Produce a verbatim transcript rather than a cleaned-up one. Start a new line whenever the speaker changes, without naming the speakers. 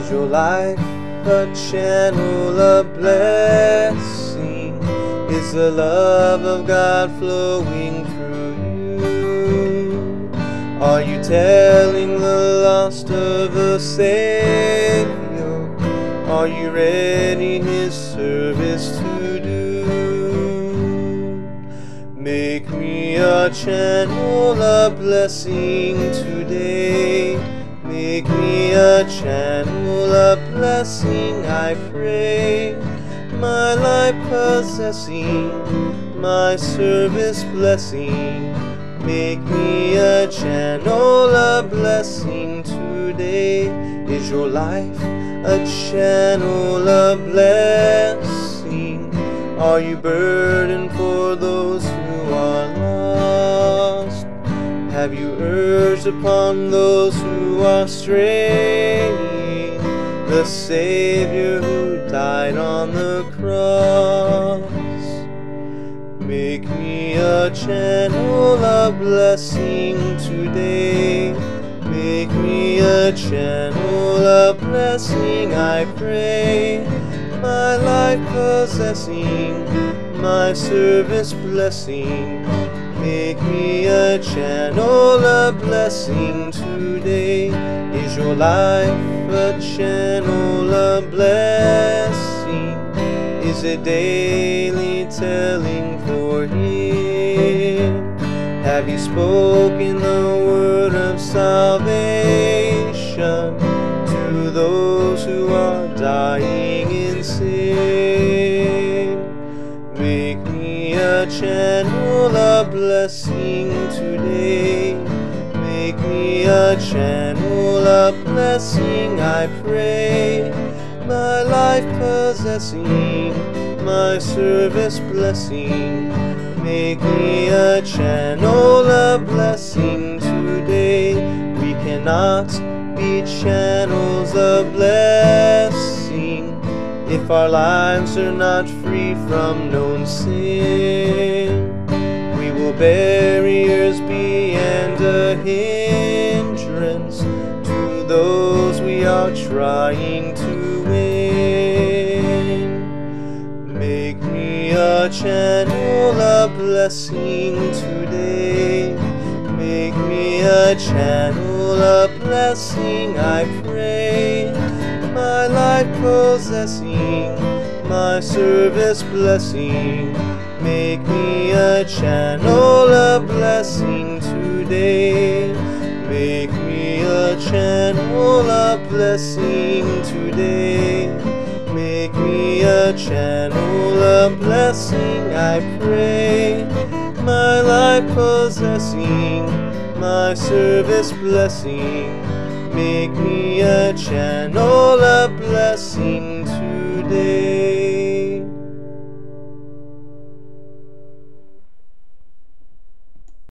Is your life a channel of blessing? Is the love of God flowing through you? Are you telling the lost of a Savior? Are you ready His service to do? Make me a channel of blessing today. Make me a channel of blessing, I pray. My life possessing, my service blessing. Make me a channel of blessing today. Is your life a channel of blessing? Are you burdened for those who are lost? Have you urged upon those who are straying the Savior who died on the cross? Make me a channel of blessing today. Make me a channel of blessing, I pray. My life possessing, my service blessing. Make me a channel of blessing today. Is your life a channel of blessing? Is it daily telling for Him? Have you spoken the word of salvation to those who are dying in sin? Make me a channel of blessing today. Make me a channel of blessing, I pray. My life possessing, my service blessing. Make me a channel of blessing today. We cannot be channels of blessing if our lives are not free from known sin. We will barriers be and a hindrance to those we are trying to win. Make me a channel of blessing today. Make me a channel of blessing, I pray. My life possessing, my service blessing. Make me a channel of blessing today. Make me a channel of blessing today. Make me a channel of blessing, I pray. My life possessing, my service blessing. Make me a channel of blessing today.